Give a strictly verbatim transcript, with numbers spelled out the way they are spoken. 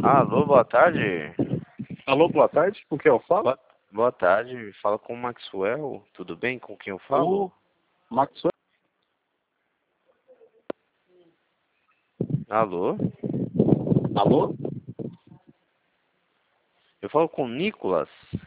Alô, boa tarde. Alô, boa tarde, com quem eu falo? Boa, boa tarde, fala com o Maxwell, tudo bem? Com quem eu O falo? Maxwell. Alô? Alô? Eu falo com o Nicolas?